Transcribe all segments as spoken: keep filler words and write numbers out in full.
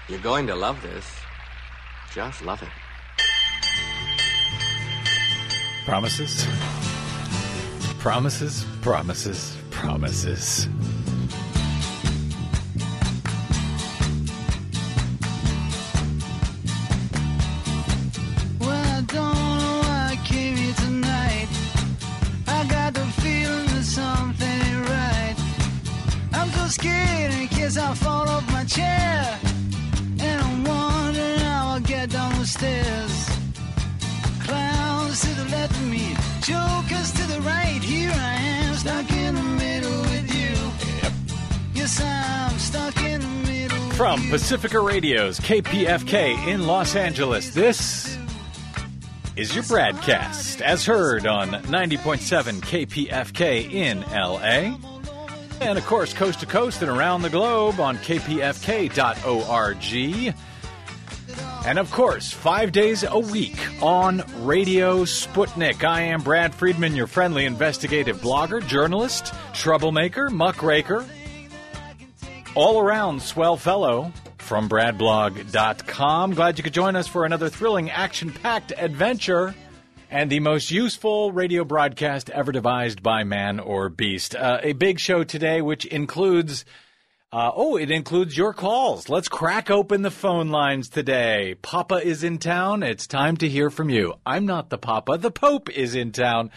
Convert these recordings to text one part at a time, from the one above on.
You're going to love this. Just love it. Promises? Promises, promises, promises. Well, I don't know why I came here tonight. I got the feeling that something ain't right. I'm so scared in case I fall off my chair. And I'm wondering how I'll get down the stairs. Clowns to the left of me, jokers to the right. Here I am, stuck in the middle with you. Yep. Yes, I'm stuck in the middle with From you. Pacifica Radio's K P F K in Los Angeles, this is your broadcast, as heard on ninety point seven K P F K in L A. And, of course, coast to coast and around the globe on K P F K dot org. And, of course, five days a week on Radio Sputnik. I am Brad Friedman, your friendly investigative blogger, journalist, troublemaker, muckraker, all-around swell fellow from brad blog dot com. Glad you could join us for another thrilling, action-packed adventure and the most useful radio broadcast ever devised by man or beast. Uh, a big show today, which includes... Uh, oh, it includes your calls. Let's crack open the phone lines today. Papa is in town. It's time to hear from you. I'm not the Papa. The Pope is in town.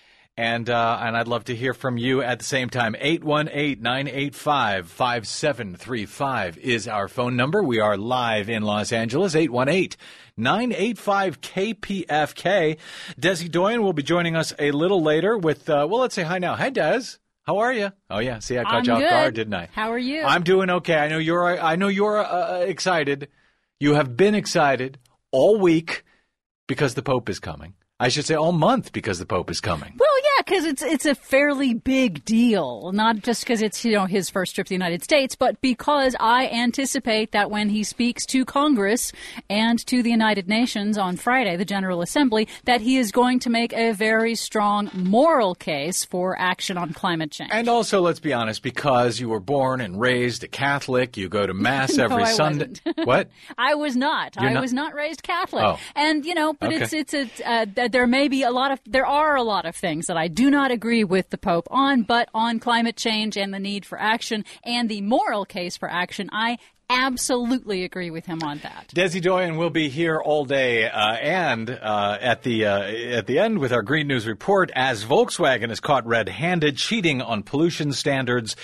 And uh, and I'd love to hear from you at the same time. eight one eight, nine eight five, five seven three five is our phone number. We are live in Los Angeles. eight one eight, nine eight five, K P F K. Desi Doyen will be joining us a little later with, uh, well, let's say hi now. Hi, Des. How are you? Oh yeah, see, I caught I'm you off good. guard, didn't I? How are you? I'm doing okay. I know you're. I know you're uh, excited. You have been excited all week because the Pope is coming. I should say all month because the Pope is coming. Well, yeah, because it's it's a fairly big deal. Not just because it's, you know, his first trip to the United States, but because I anticipate that when he speaks to Congress and to the United Nations on Friday, the General Assembly, that he is going to make a very strong moral case for action on climate change. And also, let's be honest, because you were born and raised a Catholic, you go to Mass No, every I Sunday. wasn't. What? I was not. You're I not? was not raised Catholic. Oh. And, you know, but Okay. it's, it's a, uh, th- there may be a lot of, there are a lot of things that I do not agree with the Pope on, but on climate change and the need for action and the moral case for action, I absolutely agree with him on that. Desi Doyen will be here all day, uh, and uh, at the uh, at the end with our Green News Report, as Volkswagen is caught red-handed cheating on pollution standards.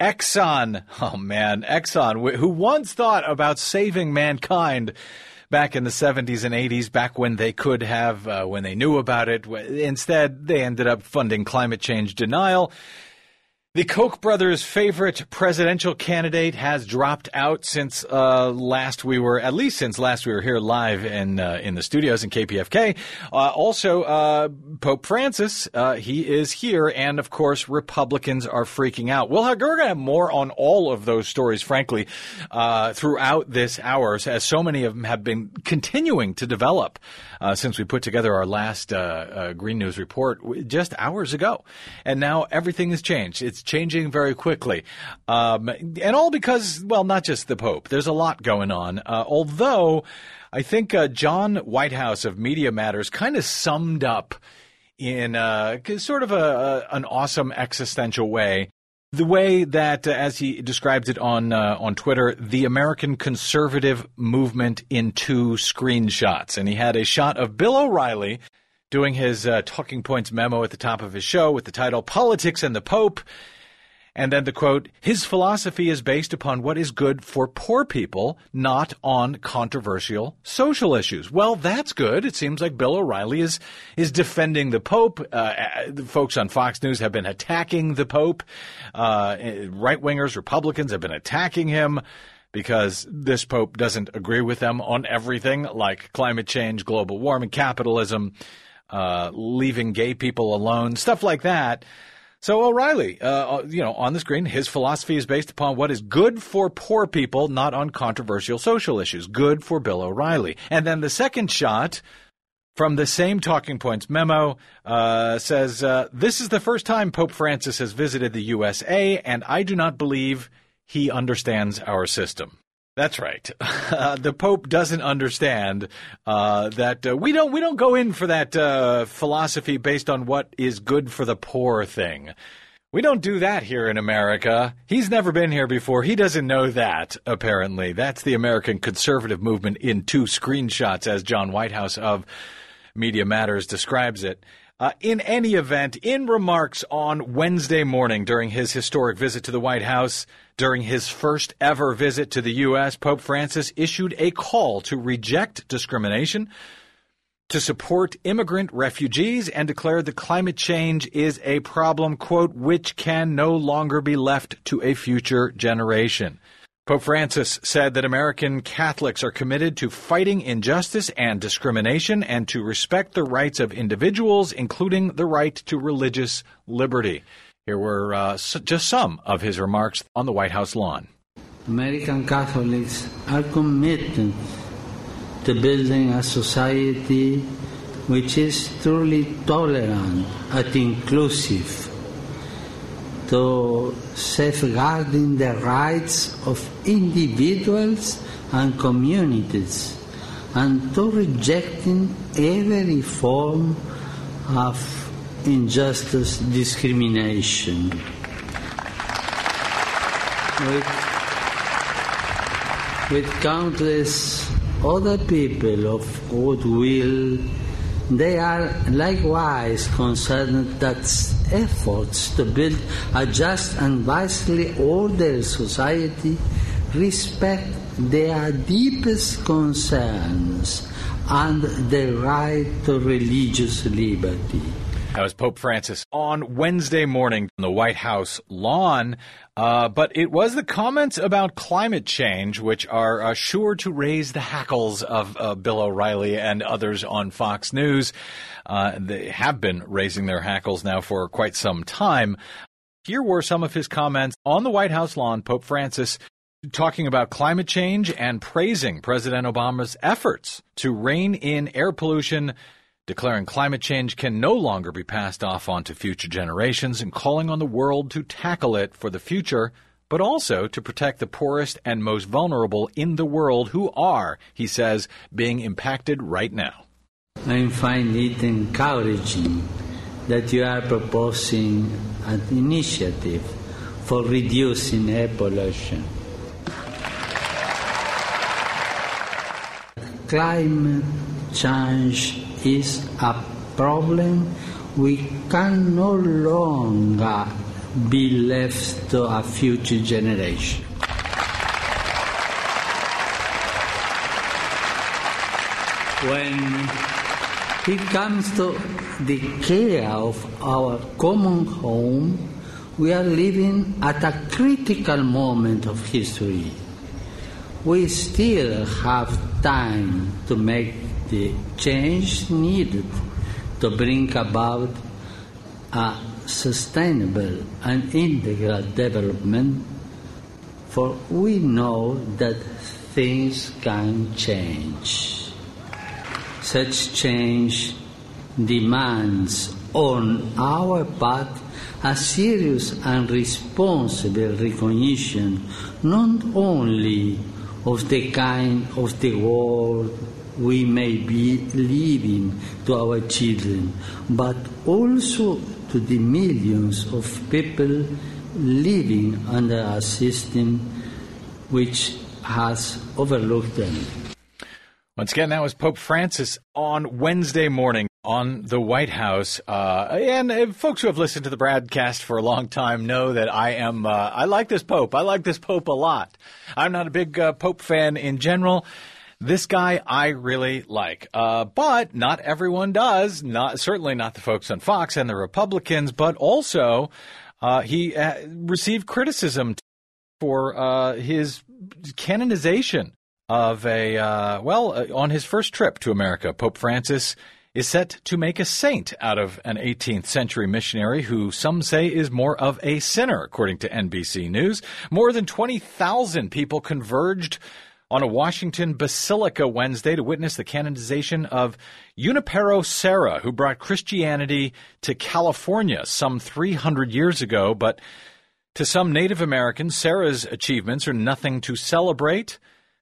Exxon, oh man, Exxon, who once thought about saving mankind back in the seventies and eighties, back when they could have, uh, when they knew about it. Instead, they ended up funding climate change denial. The Koch brothers' favorite presidential candidate has dropped out since uh, last we were, at least since last we were here live in uh, in the studios in K P F K. Uh, also, uh, Pope Francis, uh, he is here, and of course, Republicans are freaking out. We'll have, we're going to have more on all of those stories, frankly, uh, throughout this hour, as so many of them have been continuing to develop uh, since we put together our last uh, uh, Green News Report just hours ago. And now everything has changed. It's changing very quickly. Um, and all because, well, not just the Pope. There's a lot going on. Uh, although I think uh, John Whitehouse of Media Matters kind of summed up in uh, sort of a, a an awesome existential way the way that, uh, as he describes it on uh, on Twitter, the American conservative movement in two screenshots. And he had a shot of Bill O'Reilly doing his uh, talking points memo at the top of his show with the title Politics and the Pope. And then the quote, his philosophy is based upon what is good for poor people, not on controversial social issues. Well, that's good. It seems like Bill O'Reilly is is defending the Pope. Uh, the folks on Fox News have been attacking the Pope. Uh, right-wingers, Republicans have been attacking him because this Pope doesn't agree with them on everything like climate change, global warming, capitalism, uh, leaving gay people alone, stuff like that. So O'Reilly, uh, you know, on the screen, his philosophy is based upon what is good for poor people, not on controversial social issues. Good for Bill O'Reilly. And then the second shot from the same Talking Points memo uh, says, uh, this is the first time Pope Francis has visited the U S A, and I do not believe he understands our system. That's right. Uh, the Pope doesn't understand uh, that uh, we don't we don't go in for that uh, philosophy based on what is good for the poor thing. We don't do that here in America. He's never been here before. He doesn't know that, apparently. That's the American conservative movement in two screenshots, as John Whitehouse of Media Matters describes it. Uh, in any event, in remarks on Wednesday morning during his historic visit to the White House, during his first ever visit to the U S, Pope Francis issued a call to reject discrimination, to support immigrant refugees, and declared that climate change is a problem, quote, which can no longer be left to a future generation. Pope Francis said that American Catholics are committed to fighting injustice and discrimination and to respect the rights of individuals, including the right to religious liberty. Here were uh, just some of his remarks on the White House lawn. American Catholics are committed to building a society which is truly tolerant and inclusive, to safeguarding the rights of individuals and communities, and to rejecting every form of injustice, discrimination. With, with countless other people of goodwill, they are likewise concerned that efforts to build a just and wisely ordered society respect their deepest concerns and the right to religious liberty. That was Pope Francis on Wednesday morning on the White House lawn. Uh, but it was the comments about climate change which are uh, sure to raise the hackles of uh, Bill O'Reilly and others on Fox News. Uh, they have been raising their hackles now for quite some time. Here were some of his comments on the White House lawn, Pope Francis talking about climate change and praising President Obama's efforts to rein in air pollution, declaring climate change can no longer be passed off onto future generations, and calling on the world to tackle it for the future, but also to protect the poorest and most vulnerable in the world who are, he says, being impacted right now. I find it encouraging that you are proposing an initiative for reducing air pollution. Climate change is a problem we can no longer be left to a future generation. When it comes to the care of our common home, we are living at a critical moment of history. We still have time to make the change needed to bring about a sustainable and integral development, for we know that things can change. Such change demands on our part a serious and responsible recognition not only of the kind of the world we may be leaving to our children, but also to the millions of people living under a system which has overlooked them. Once again, that was Pope Francis on Wednesday morning on the White House. Uh, and uh, folks who have listened to the broadcast for a long time know that I am, uh, I like this Pope. I like this Pope a lot. I'm not a big uh, Pope fan in general. This guy I really like, uh, but not everyone does. Not certainly not the folks on Fox and the Republicans, but also uh, he uh, received criticism for uh, his canonization of a uh, well uh, on his first trip to America. Pope Francis is set to make a saint out of an eighteenth century missionary who some say is more of a sinner, according to N B C News. More than twenty thousand people converged on a Washington basilica Wednesday to witness the canonization of Junipero Serra, who brought Christianity to California some three hundred years ago. But to some Native Americans, Serra's achievements are nothing to celebrate.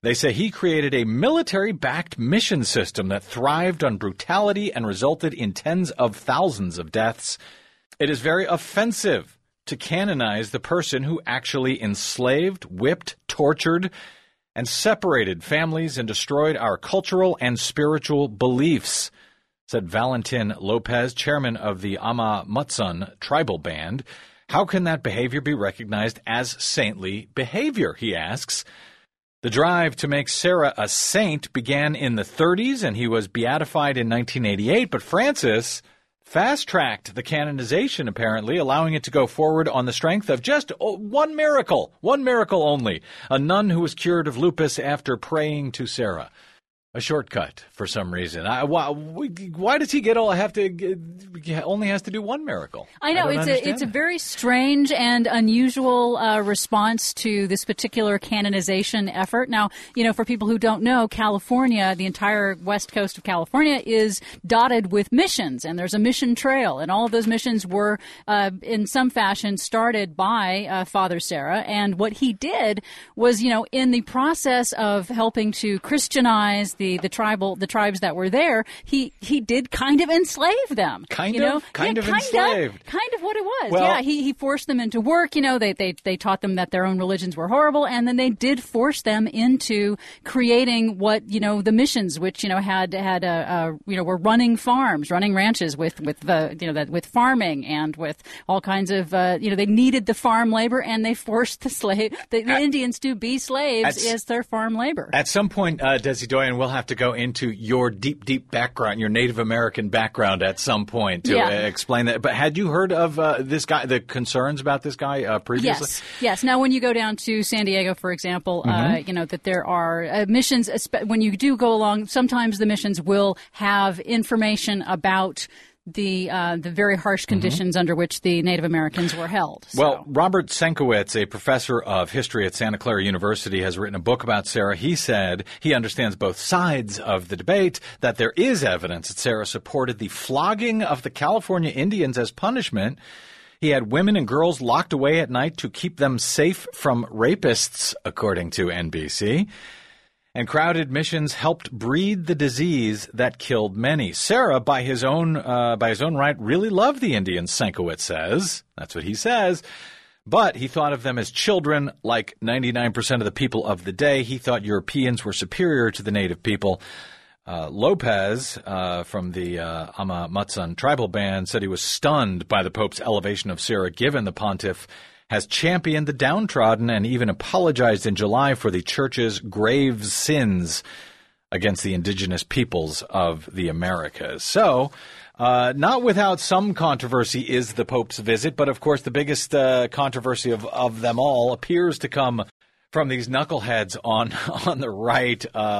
They say he created a military-backed mission system that thrived on brutality and resulted in tens of thousands of deaths. It is very offensive to canonize the person who actually enslaved, whipped, tortured, and separated families and destroyed our cultural and spiritual beliefs, said Valentin Lopez, chairman of the Ama Mutsun tribal band. How can that behavior be recognized as saintly behavior, he asks. The drive to make Sarah a saint began in the thirties, and he was beatified in nineteen eighty-eight, but Francis fast-tracked the canonization, apparently, allowing it to go forward on the strength of just one miracle, one miracle only, a nun who was cured of lupus after praying to Sarah. A shortcut for some reason. I, why, why does he get all have to only has to do one miracle? I know I it's a it's that. a very strange and unusual uh, response to this particular canonization effort. Now, you know, for people who don't know, California, the entire west coast of California, is dotted with missions, and there's a mission trail, and all of those missions were, uh, in some fashion, started by uh, Father Serra. And what he did was, you know, in the process of helping to Christianize the The, the tribal the tribes that were there, he he did kind of enslave them. Kind you of, know? kind yeah, of kind enslaved. Of, kind of what it was. Well, yeah, he he forced them into work. You know, they they they taught them that their own religions were horrible, and then they did force them into creating what you know the missions, which you know had had a, a you know were running farms, running ranches with with the you know that with farming and with all kinds of uh, you know they needed the farm labor, and they forced the slave the, the at, Indians to be slaves at, as their farm labor. At some point, uh, Desi Doyen, we'll have to go into your deep, deep background, your Native American background at some point to yeah. uh, explain that. But had you heard of uh, this guy, the concerns about this guy uh, previously? Yes, yes. Now, when you go down to San Diego, for example, mm-hmm. uh, you know that there are uh, missions. When you do go along, sometimes the missions will have information about the uh, the very harsh conditions mm-hmm. under which the Native Americans were held. So. Well, Robert Senkowitz, a professor of history at Santa Clara University, has written a book about Sarah. He said he understands both sides of the debate, that there is evidence that Sarah supported the flogging of the California Indians as punishment. He had women and girls locked away at night to keep them safe from rapists, according to N B C. And crowded missions helped breed the disease that killed many. Sarah, by his own uh, by his own right, really loved the Indians, Senkowitz says. That's what he says. But he thought of them as children, like ninety-nine percent of the people of the day. He thought Europeans were superior to the native people. Uh, Lopez, uh, from the uh, Ama Mutsun tribal band, said he was stunned by the Pope's elevation of Sarah, given the pontiff has championed the downtrodden and even apologized in July for the Church's grave sins against the indigenous peoples of the Americas. So, uh, not without some controversy is the Pope's visit, but of course the biggest uh, controversy of, of them all appears to come from these knuckleheads on, on the right.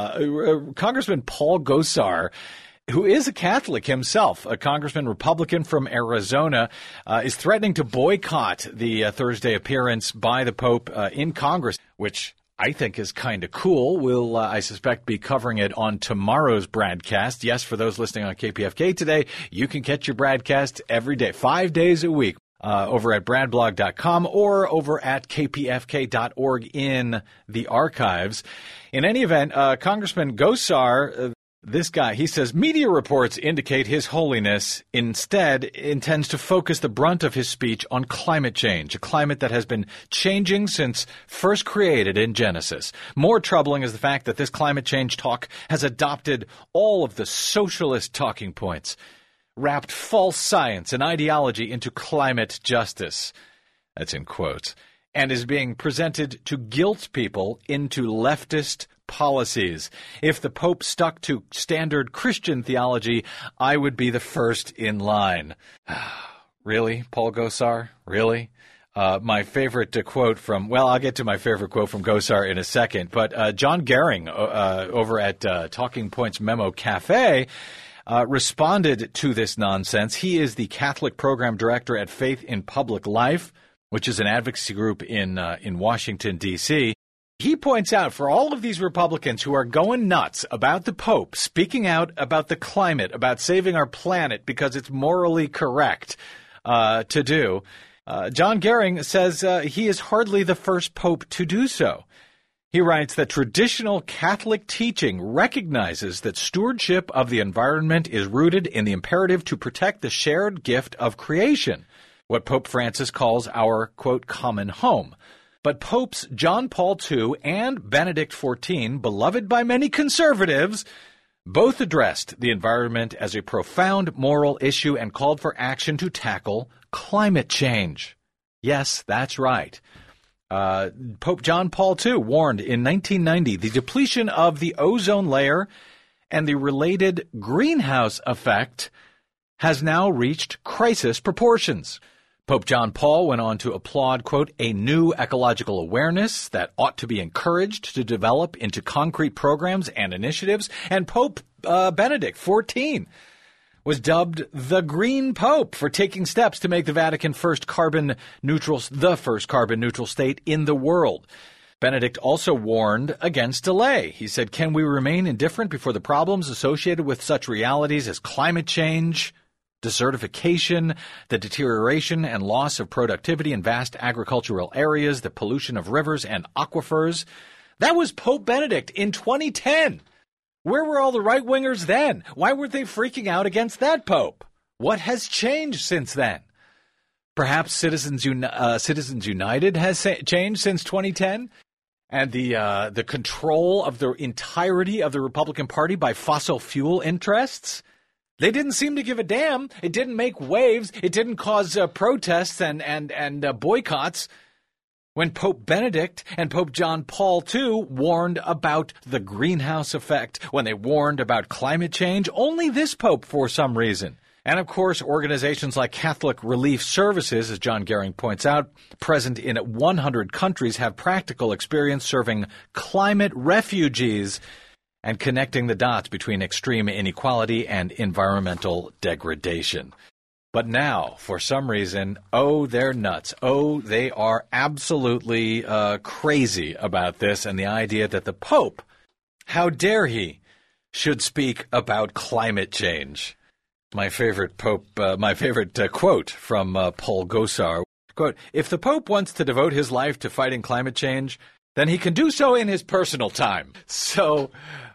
Uh, Congressman Paul Gosar, who is a Catholic himself, a congressman Republican from Arizona, uh, is threatening to boycott the uh, Thursday appearance by the Pope uh, in Congress, which I think is kind of cool. We'll, uh, I suspect, be covering it on tomorrow's broadcast. Yes, for those listening on K P F K today, you can catch your broadcast every day, five days a week, uh, over at brad blog dot com or over at k p f k dot org in the archives. In any event, uh, Congressman Gosar, uh, this guy, he says, media reports indicate His Holiness instead intends to focus the brunt of his speech on climate change, a climate that has been changing since first created in Genesis. More troubling is the fact that this climate change talk has adopted all of the socialist talking points, wrapped false science and ideology into climate justice. That's in quotes. And is being presented to guilt people into leftist policies. If the Pope stuck to standard Christian theology, I would be the first in line. Really, Paul Gosar? Really? Uh, my favorite uh, quote from, well, I'll get to my favorite quote from Gosar in a second, but uh, John Gehring uh, over at uh, Talking Points Memo Cafe uh, responded to this nonsense. He is the Catholic Program Director at Faith in Public Life, which is an advocacy group in uh, in Washington, D C He points out for all of these Republicans who are going nuts about the Pope speaking out about the climate, about saving our planet because it's morally correct uh, to do, uh, John Gehring says uh, he is hardly the first Pope to do so. He writes that traditional Catholic teaching recognizes that stewardship of the environment is rooted in the imperative to protect the shared gift of creation, what Pope Francis calls our, quote, common home. But Popes John Paul the Second and Benedict the fourteenth, beloved by many conservatives, both addressed the environment as a profound moral issue and called for action to tackle climate change. Yes, that's right. Uh, Pope John Paul the Second warned in nineteen ninety the depletion of the ozone layer and the related greenhouse effect has now reached crisis proportions. Pope John Paul went on to applaud, quote, a new ecological awareness that ought to be encouraged to develop into concrete programs and initiatives, and Pope uh, Benedict the fourteenth was dubbed the Green Pope for taking steps to make the Vatican first carbon neutral, the first carbon neutral state in the world. Benedict also warned against delay. He said, can we remain indifferent before the problems associated with such realities as climate change, desertification, the deterioration and loss of productivity in vast agricultural areas, the pollution of rivers and aquifers? That was Pope Benedict in twenty ten. Where were all the right-wingers then? Why weren't they freaking out against that pope? What has changed since then? Perhaps Citizens, Uni- uh, Citizens United has sa- changed since twenty ten? And the uh, the control of the entirety of the Republican Party by fossil fuel interests? They didn't seem to give a damn. It didn't make waves. It didn't cause uh, protests and, and, and uh, boycotts. When Pope Benedict and Pope John Paul the Second warned about the greenhouse effect, when they warned about climate change, only this pope for some reason. And of course, organizations like Catholic Relief Services, as John Gehring points out, present in one hundred countries, have practical experience serving climate refugees and connecting the dots between extreme inequality and environmental degradation. But now, for some reason, oh, they're nuts. Oh, they are absolutely uh, crazy about this and the idea that the Pope, how dare he, should speak about climate change. My favorite Pope, uh, my favorite uh, quote from uh, Paul Gosar, quote, if the Pope wants to devote his life to fighting climate change, then he can do so in his personal time. So,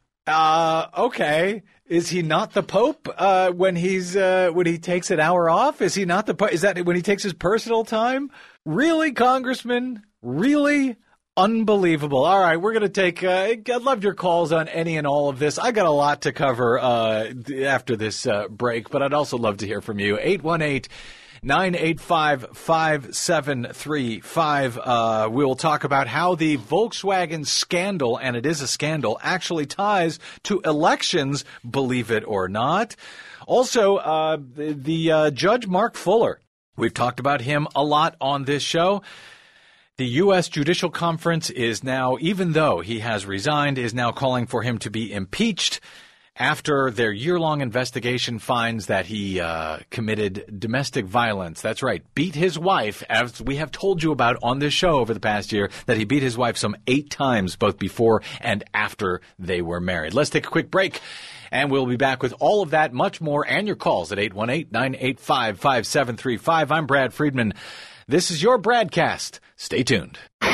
uh, okay. Is he not the Pope uh, when he's uh, when he takes an hour off? Is he not the Pope? Is that when he takes his personal time? Really, Congressman? Really? Unbelievable. All right, we're going to take uh, – I loved your calls on any and all of this. I got a lot to cover uh, after this uh, break, but I'd also love to hear from you. eight one eight, nine eight five, five seven three five. Uh, we will talk about how the Volkswagen scandal, and it is a scandal, actually ties to elections, believe it or not. Also, uh, the, the uh, Judge Mark Fuller, we've talked about him a lot on this show. The U S Judicial Conference is now, even though he has resigned, is now calling for him to be impeached after their year-long investigation finds that he uh, committed domestic violence. That's right, beat his wife, as we have told you about on this show over the past year, that he beat his wife some eight times, both before and after they were married. Let's take a quick break, and we'll be back with all of that, much more, and your calls at eight one eight, nine eight five, five seven three five. I'm Brad Friedman. This is your Bradcast. Stay tuned.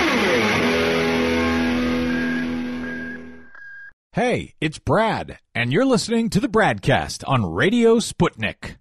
Hey, it's Brad, and you're listening to the Bradcast on Radio Sputnik.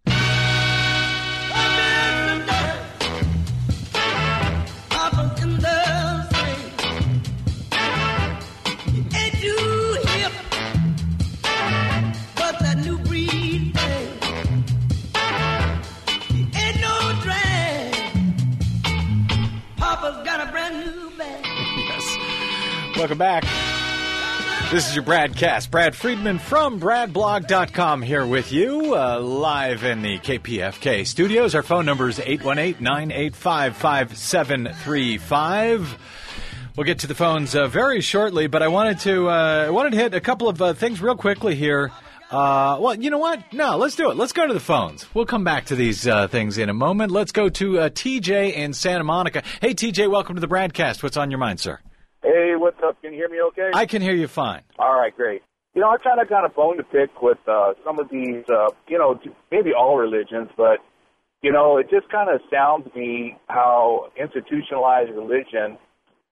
Welcome back. This is your Bradcast. Brad Friedman from brad blog dot com here with you, uh, live in the K P F K studios. Our phone number is eight one eight, nine eight five, five seven three five. We'll get to the phones uh, very shortly, but I wanted to uh, I wanted to hit a couple of uh, things real quickly here. Uh, well, you know what? No, let's do it. Let's go to the phones. We'll come back to these uh, things in a moment. Let's go to uh, T J in Santa Monica. Hey, T J, welcome to the Bradcast. What's on your mind, sir? Hey, what's up? Can you hear me okay? I can hear you fine. All right, great. You know, I kind of got a bone to pick with uh, some of these, uh, you know, maybe all religions, but, you know, it just kind of sounds to me how institutionalized religion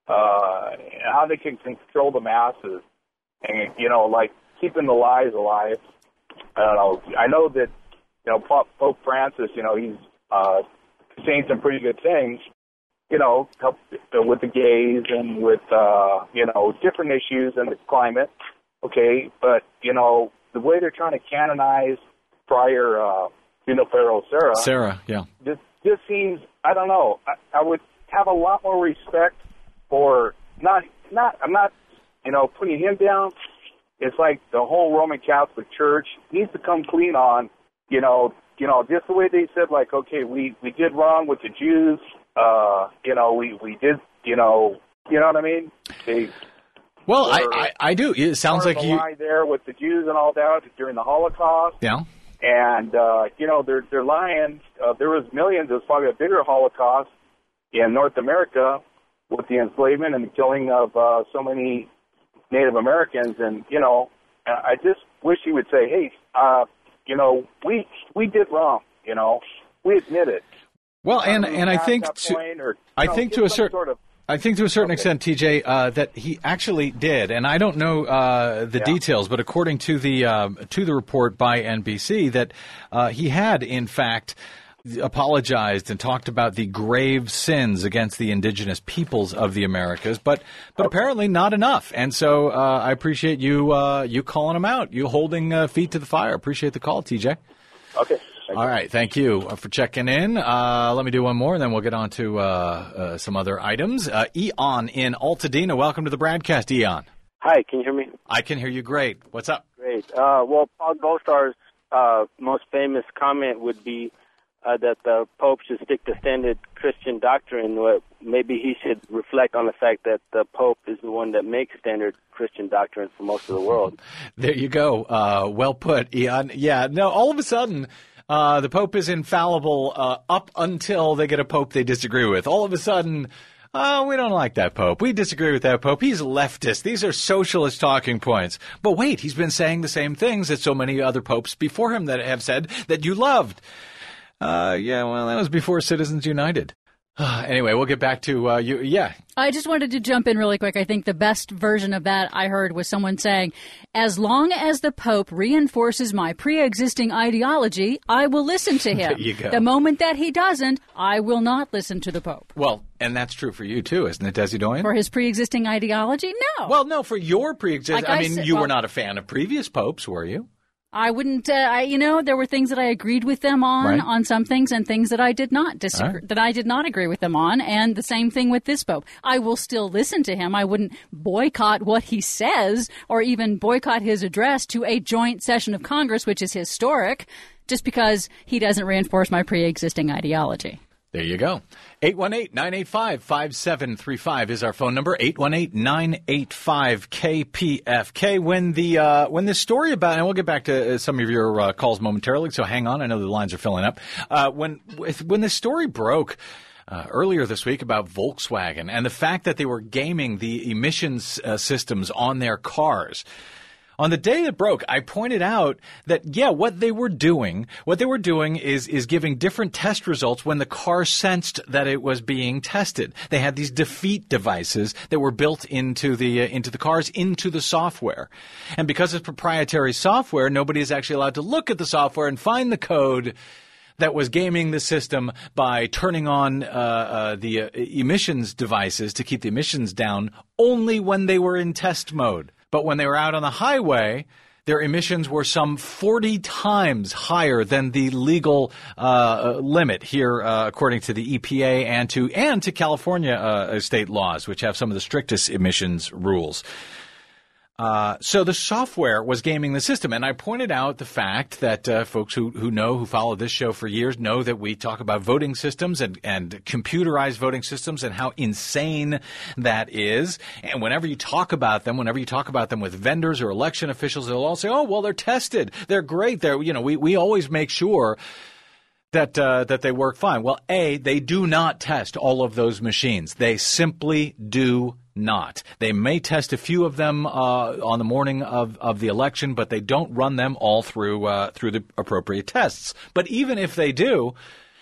uh, how they can control the masses, and you know, like keeping the lies alive. I don't know. I know that you know Pope, Pope Francis. You know, he's uh, saying some pretty good things. You know, help with the gays and with uh, you know different issues and the climate. Okay, but you know the way they're trying to canonize Friar uh, Junipero Serra. Sarah, yeah. This this seems. I don't know. I, I would have a lot more respect for not not. I'm not you know putting him down. It's like the whole Roman Catholic Church needs to come clean on, you know, you know, just the way they said, like, okay, we, we did wrong with the Jews, uh, you know, we, we did, you know, you know what I mean? They well, I, I, I do. It sounds like you lie there with the Jews and all that during the Holocaust. Yeah. And uh, you know, they're they're lying. Uh, there was millions. There's probably a bigger Holocaust in North America with the enslavement and the killing of uh, so many Native Americans, and you know, I just wish he would say, "Hey, uh, you know, we we did wrong. You know, we admit it." Well, and and I think to, or, I know, think to a certain sort of, I think to a certain okay. extent, T J, uh, that he actually did, and I don't know uh, the yeah. details, but according to the um, to the report by N B C, that uh, he had in fact apologized and talked about the grave sins against the indigenous peoples of the Americas, but but okay. apparently not enough. And so uh, I appreciate you uh, you calling him out, you holding uh, feet to the fire. Appreciate the call, T J. Okay. Thank All you. right. Thank you for checking in. Uh, let me do one more, and then we'll get on to uh, uh, some other items. Uh, Eon in Altadena. Welcome to the broadcast, Eon. Hi. Can you hear me? I can hear you great. What's up? Great. Uh, well, Paul Gosar's uh, most famous comment would be Uh, that the Pope should stick to standard Christian doctrine. What maybe he should reflect on the fact that the Pope is the one that makes standard Christian doctrine for most of the world. There you go. Uh, well put, Eon. Yeah, no, all of a sudden, uh, the Pope is infallible uh, up until they get a Pope they disagree with. All of a sudden, oh, we don't like that Pope. We disagree with that Pope. He's leftist. These are socialist talking points. But wait, he's been saying the same things that so many other popes before him that have said that you loved. Uh, yeah, well, that was before Citizens United. Anyway, we'll get back to uh, you. Yeah. I just wanted to jump in really quick. I think the best version of that I heard was someone saying, as long as the Pope reinforces my pre-existing ideology, I will listen to him. There you go. The moment that he doesn't, I will not listen to the Pope. Well, and that's true for you, too, isn't it, Desi Doyen? For his pre-existing ideology? No. Well, no, for your pre-existing. Like I, I mean, said, you well, were not a fan of previous popes, were you? I wouldn't, uh, I, you know, there were things that I agreed with them on, Right. on some things, and things that I did not disagree, Right. that I did not agree with them on, and the same thing with this Pope. I will still listen to him. I wouldn't boycott what he says, or even boycott his address to a joint session of Congress, which is historic, just because he doesn't reinforce my pre-existing ideology. There you go. eight one eight, nine eight five, five seven three five is our phone number. eight one eight, nine eight five, K P F K. When the uh, when this story about, and we'll get back to some of your uh, calls momentarily, so hang on. I know the lines are filling up. Uh, when when this story broke uh, earlier this week about Volkswagen and the fact that they were gaming the emissions uh, systems on their cars, on the day that broke, I pointed out that, yeah, what they were doing, what they were doing is, is giving different test results when the car sensed that it was being tested. They had these defeat devices that were built into the, uh, into the cars, into the software. And because it's proprietary software, nobody is actually allowed to look at the software and find the code that was gaming the system by turning on uh, uh, the uh, emissions devices to keep the emissions down only when they were in test mode. But when they were out on the highway, their emissions were some forty times higher than the legal uh, limit here, uh, according to the E P A and to and to California uh, state laws, which have some of the strictest emissions rules. Uh, so the software was gaming the system, and I pointed out the fact that uh, folks who, who know, who follow this show for years, know that we talk about voting systems and, and computerized voting systems and how insane that is. And whenever you talk about them, whenever you talk about them with vendors or election officials, they'll all say, "Oh, well, they're tested, they're great. They're, you know, we we always make sure that uh, that they work fine." Well, A, they do not test all of those machines. They simply do not. They may test a few of them uh, on the morning of, of the election, but they don't run them all through uh, through the appropriate tests. But even if they do,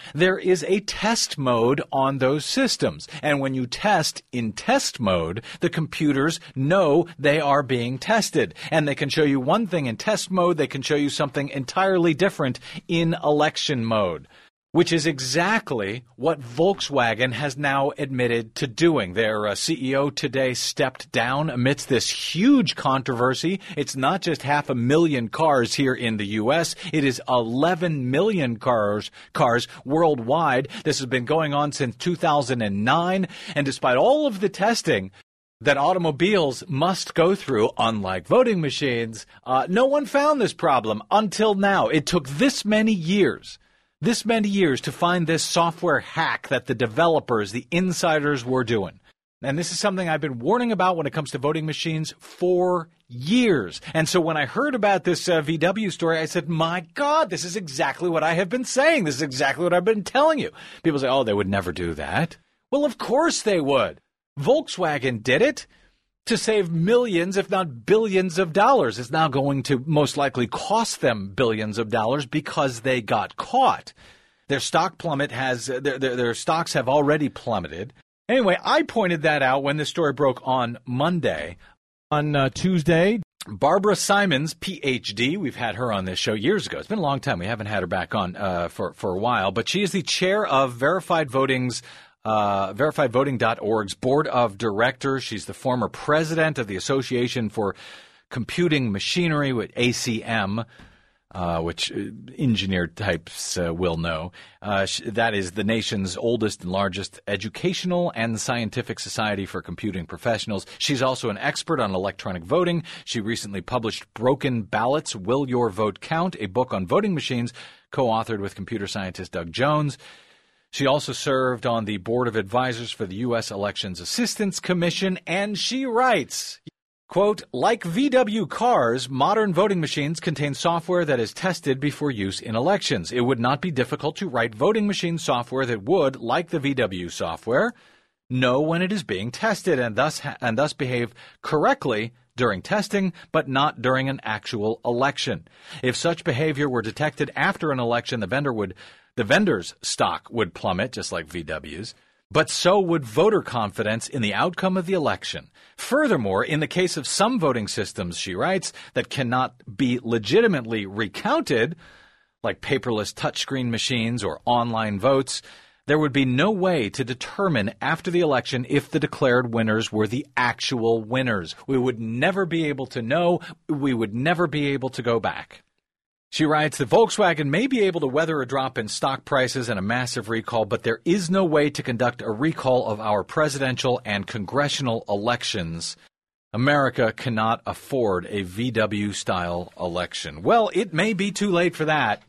There is a test mode on those systems. And when you test in test mode, the computers know they are being tested. And they can show you one thing in test mode, they can show you something entirely different in election mode, which is exactly what Volkswagen has admitted admitted to doing. Their uh, C E O today stepped down amidst this huge controversy. It's not just half a million cars here in the U S. It is eleven million cars, cars worldwide. This has been going on since two thousand nine. And despite all of the testing that automobiles must go through, unlike voting machines, uh, no one found this problem until now. It took this many years. This many years to find this software hack that the developers, the insiders were doing. And this is something I've been warning about when it comes to voting machines for years. And so when I heard about this uh, V W story, I said, my God, this is exactly what I have been saying. This is exactly what I've been telling you. People say, oh, they would never do that. Well, of course they would. Volkswagen did it to save millions, if not billions of dollars. It's now going to most likely cost them billions of dollars because they got caught. Their stock plummet has, their, their, their stocks have already plummeted. Anyway, I pointed that out when this story broke on Monday. On uh, Tuesday, Barbara Simons, P H D, we've had her on this show years ago. It's been a long time. We haven't had her back on uh, for, for a while. But she is the chair of Verified Voting's Uh, verified voting dot org's board of directors. She's the former president of the Association for Computing Machinery, with A C M, uh, which engineer types uh, will know. Uh, sh- that is the nation's oldest and largest educational and scientific society for computing professionals. She's also an expert on electronic voting. She recently published Broken Ballots, Will Your Vote Count?, a book on voting machines, co-authored with computer scientist Doug Jones. She also served on the Board of Advisors for the U S Elections Assistance Commission, and she writes, quote, like V W cars, modern voting machines contain software that is tested before use in elections. It would not be difficult to write voting machine software that would, like the V W software, know when it is being tested and thus ha- and thus behave correctly during testing, but not during an actual election. If such behavior were detected after an election, the vendor would The vendor's stock would plummet, just like V W's, but so would voter confidence in the outcome of the election. Furthermore, in the case of some voting systems, she writes, that cannot be legitimately recounted, like paperless touchscreen machines or online votes, there would be no way to determine after the election if the declared winners were the actual winners. We would never be able to know. We would never be able to go back. She writes that Volkswagen may be able to weather a drop in stock prices and a massive recall, but there is no way to conduct a recall of our presidential and congressional elections. America cannot afford a V W-style election. Well, it may be too late for that.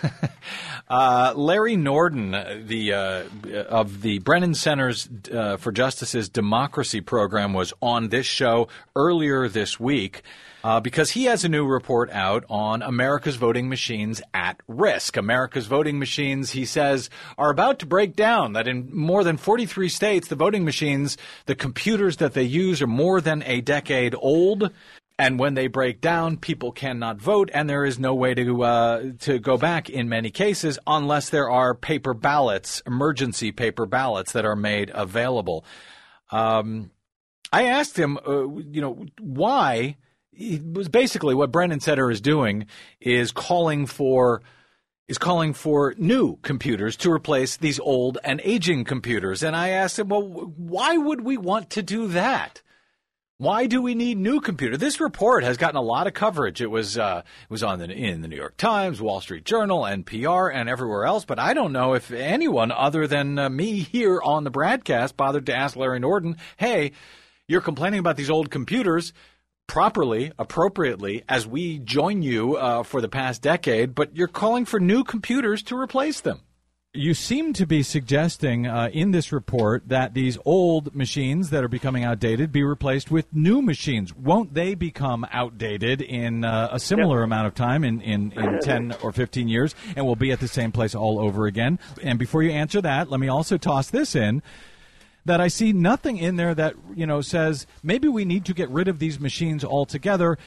uh, Larry Norden, the uh, of the Brennan Center's uh, for Justice's Democracy Program, was on this show earlier this week. Uh, because he has a new report out on America's voting machines at risk. America's voting machines, he says, are about to break down. That in more than forty-three states, the voting machines, the computers that they use are more than a decade old. And when they break down, people cannot vote, and there is no way to uh, to go back in many cases unless there are paper ballots, emergency paper ballots that are made available. Um, I asked him, uh, you know, why. It was basically what Brennan Center is doing is calling for is calling for new computers to replace these old and aging computers. And I asked him, well, why would we want to do that? Why do we need new computers? This report has gotten a lot of coverage. It was uh, it was on the, in the New York Times, Wall Street Journal, N P R, and everywhere else. But I don't know if anyone other than uh, me here on the broadcast bothered to ask Larry Norden, hey, you're complaining about these old computers properly, appropriately, as we join you uh, for the past decade, but you're calling for new computers to replace them. You seem to be suggesting uh, in this report that these old machines that are becoming outdated be replaced with new machines. Won't they become outdated in uh, a similar yep. amount of time, in, in, in ten or fifteen years, and will be at the same place all over again? And before you answer that, let me also toss this in, that I see nothing in there that, you know, says maybe we need to get rid of these machines altogether.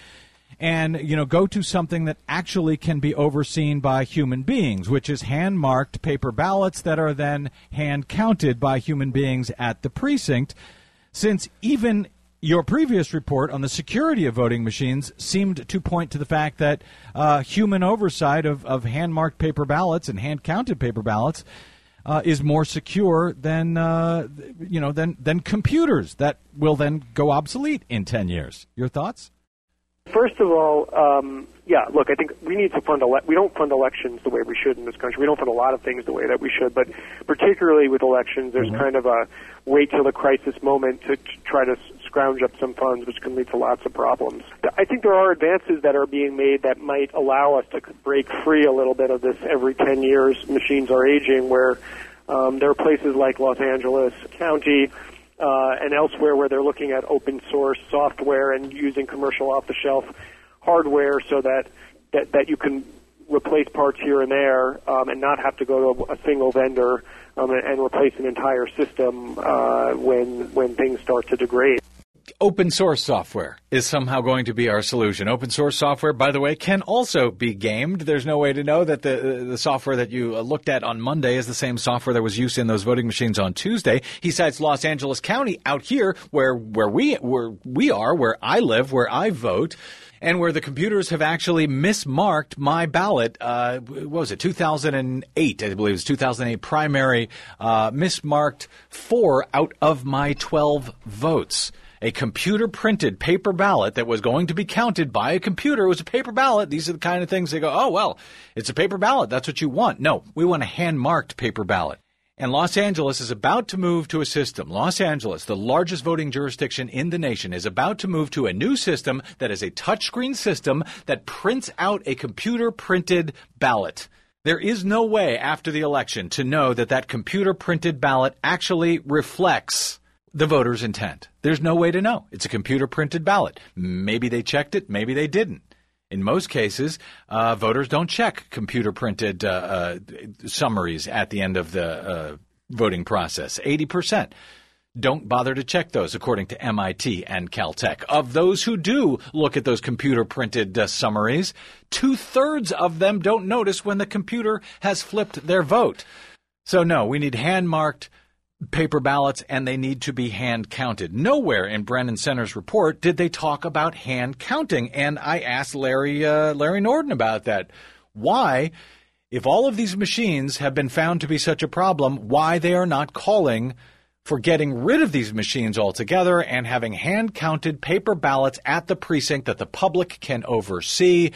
and, you know, go to something that actually can be overseen by human beings, which is hand-marked paper ballots that are then hand-counted by human beings at the precinct, since even your previous report on the security of voting machines seemed to point to the fact that uh, human oversight of, of hand-marked paper ballots and hand-counted paper ballots uh, is more secure than, uh, you know, than, than computers that will then go obsolete in ten years. Your thoughts? First of all, um, yeah, look, I think we need to fund, ele- we don't fund elections the way we should in this country. We don't fund a lot of things the way that we should, but particularly with elections, there's mm-hmm. kind of a wait till the crisis moment to, to try to scrounge up some funds, which can lead to lots of problems. I think there are advances that are being made that might allow us to break free a little bit of this every ten years machines are aging, where um, there are places like Los Angeles County, Uh, and elsewhere where they're looking at open source software and using commercial off-the-shelf hardware so that, that, that you can replace parts here and there um, and not have to go to a single vendor um, and, and replace an entire system uh, when when things start to degrade. Open source software is somehow going to be our solution. Open source software, by the way, can also be gamed. There's no way to know that the the software that you looked at on Monday is the same software that was used in those voting machines on Tuesday. He cites Los Angeles County out here where where we where we are, where I live, where I vote, and where the computers have actually mismarked my ballot. Uh, what was it, two thousand eight, I believe it was two thousand eight primary, uh, mismarked four out of my twelve votes. A computer-printed paper ballot that was going to be counted by a computer. It was a paper ballot. These are the kind of things they go, oh, well, it's a paper ballot. That's what you want. No, we want a hand-marked paper ballot. And Los Angeles is about to move to a system. Los Angeles, the largest voting jurisdiction in the nation, is about to move to a new system that is a touchscreen system that prints out a computer-printed ballot. There is no way after the election to know that that computer-printed ballot actually reflects the voter's intent. There's no way to know. It's a computer-printed ballot. Maybe they checked it. Maybe they didn't. In most cases, uh, voters don't check computer-printed uh, uh, summaries at the end of the uh, voting process. eighty percent don't bother to check those, according to M I T and Caltech. Of those who do look at those computer-printed uh, summaries, two-thirds of them don't notice when the computer has flipped their vote. So, no, we need hand-marked paper ballots, and they need to be hand counted. Nowhere in Brennan Center's report did they talk about hand counting, and I asked Larry uh, Larry Norden about that. Why, if all of these machines have been found to be such a problem, why they are not calling for getting rid of these machines altogether and having hand counted paper ballots at the precinct that the public can oversee,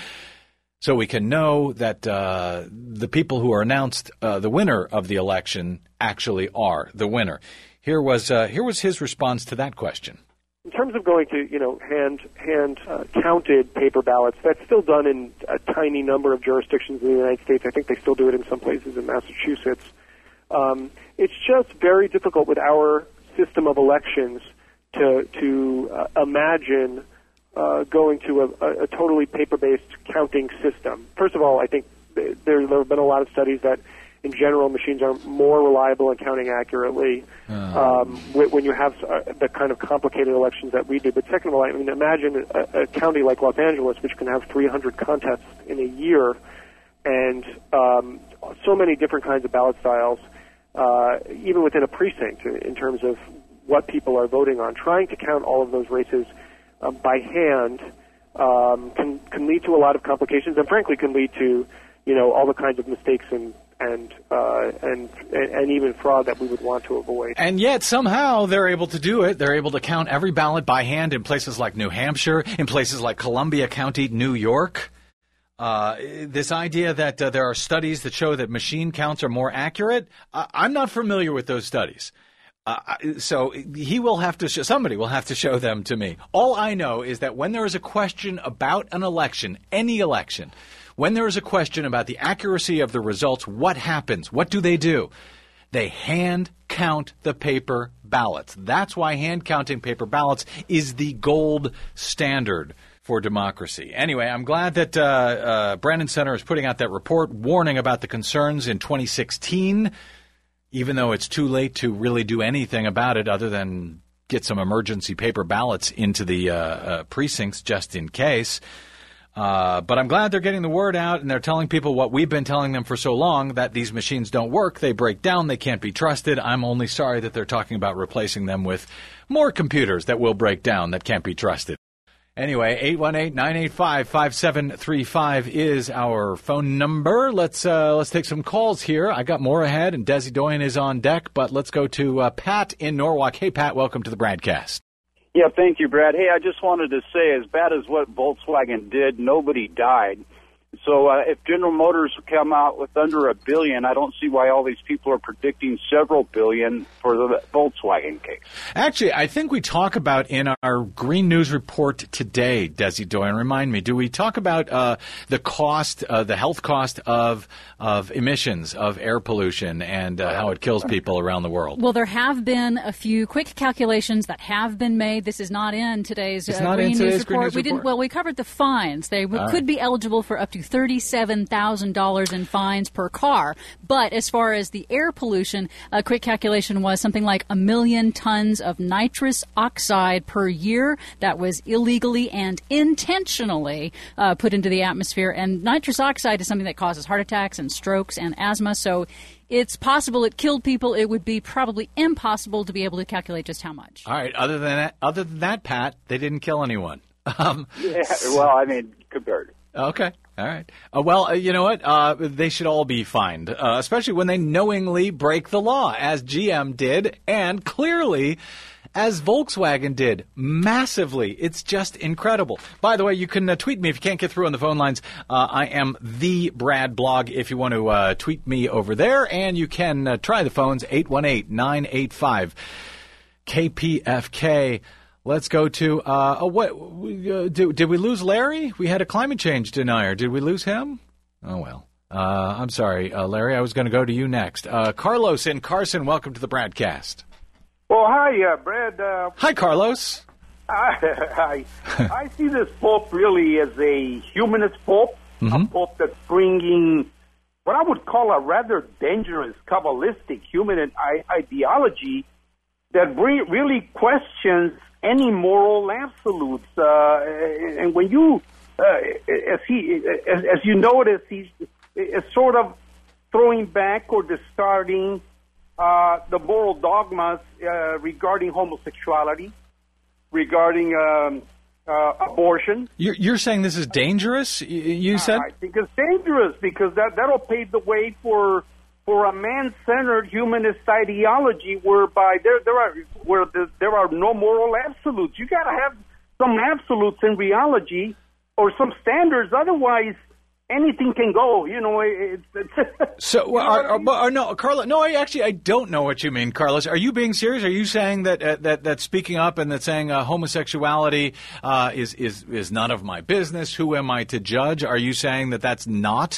so we can know that uh, the people who are announced uh, the winner of the election actually are the winner. Here was uh, here was his response to that question. In terms of going to, you know, hand hand uh, counted paper ballots, that's still done in a tiny number of jurisdictions in the United States. I think they still do it in some places in Massachusetts. Um, it's just very difficult with our system of elections to to uh, imagine Uh, going to a, a, a totally paper-based counting system. First of all, I think there, there have been a lot of studies that, in general, machines are more reliable in counting accurately uh. um, when you have uh, the kind of complicated elections that we do. But second of all, I mean, imagine a, a county like Los Angeles, which can have three hundred contests in a year, and um, so many different kinds of ballot styles, uh, even within a precinct, in terms of what people are voting on. Trying to count all of those races Uh, by hand um, can can lead to a lot of complications, and frankly can lead to, you know, all the kinds of mistakes and and uh, and and even fraud that we would want to avoid. And yet somehow they're able to do it. They're able to count every ballot by hand in places like New Hampshire, in places like Columbia County, New York. Uh, this idea that uh, there are studies that show that machine counts are more accurate, uh, I'm not familiar with those studies. Uh, so he will have to show, somebody will have to show them to me. All I know is that when there is a question about an election, any election, when there is a question about the accuracy of the results, what happens? What do they do? They hand count the paper ballots. That's why hand counting paper ballots is the gold standard for democracy. Anyway, I'm glad that uh, uh, Brennan Center is putting out that report warning about the concerns in twenty sixteen. Even though it's too late to really do anything about it other than get some emergency paper ballots into the uh, uh, precincts just in case. Uh, but I'm glad they're getting the word out, and they're telling people what we've been telling them for so long, that these machines don't work, they break down, they can't be trusted. I'm only sorry that they're talking about replacing them with more computers that will break down, that can't be trusted. Anyway, eight one eight, nine eight five, five seven three five is our phone number. Let's uh, let's take some calls here. I got more ahead, and Desi Doyen is on deck, but let's go to uh, Pat in Norwalk. Hey, Pat, welcome to the broadcast. Yeah, thank you, Brad. Hey, I just wanted to say, as bad as what Volkswagen did, nobody died. So uh, if General Motors come out with under a billion, I don't see why all these people are predicting several billion for the Volkswagen case. Actually, I think we talk about in our Green News report today, Desi Doyen, remind me, do we talk about uh, the cost, uh, the health cost of of emissions, of air pollution, and uh, how it kills people around the world? Well, there have been a few quick calculations that have been made. This is not in today's, it's uh, not Green, in today's News Green report. News we report. didn't. Well, we covered the fines. They w- All could right. be eligible for up to thirty-seven thousand dollars in fines per car. But as far as the air pollution, a quick calculation was something like a million tons of nitrous oxide per year that was illegally and intentionally uh, put into the atmosphere. And nitrous oxide is something that causes heart attacks and strokes and asthma. So it's possible it killed people. It would be probably impossible to be able to calculate just how much. All right. Other than that, other than that, Pat, they didn't kill anyone. Um, Yeah, well, I mean, compared. Okay. All right. Uh, well, uh, you know what? Uh, they should all be fined, uh, especially when they knowingly break the law, as G M did, and clearly as Volkswagen did, massively. It's just incredible. By the way, you can uh, tweet me if you can't get through on the phone lines. Uh, I am the Brad Blog if you want to uh, tweet me over there, and you can uh, try the phones, eight one eight, nine eight five, K P F K. Let's go to, uh, oh, what, uh, did, did we lose Larry? We had a climate change denier. Did we lose him? Oh, well. Uh, I'm sorry, uh, Larry. I was going to go to you next. Uh, Carlos in Carson, welcome to the broadcast. Well, hi, uh, Brad. Uh, Hi, Carlos. I, I, I see this Pope really as a humanist Pope, Mm-hmm. a Pope that's bringing what I would call a rather dangerous Kabbalistic human ideology that re- really questions any moral absolutes. Uh, and when you, uh, as he, as, as you notice, he's is sort of throwing back or discarding uh, the moral dogmas uh, regarding homosexuality, regarding um, uh, abortion. You're, you're saying this is dangerous, y- you said? I think it's dangerous because that, that'll pave the way for for a man-centered humanist ideology whereby there there are where there, there are no moral absolutes. You got to have some absolutes in reality or some standards. Otherwise, anything can go. You know, it's. it's So, well, you know are, what I mean? are, are, no, Carlos. No, I actually I don't know what you mean, Carlos. Are you being serious? Are you saying that uh, that that speaking up and that saying uh, homosexuality uh, is is is none of my business? Who am I to judge? Are you saying that that's not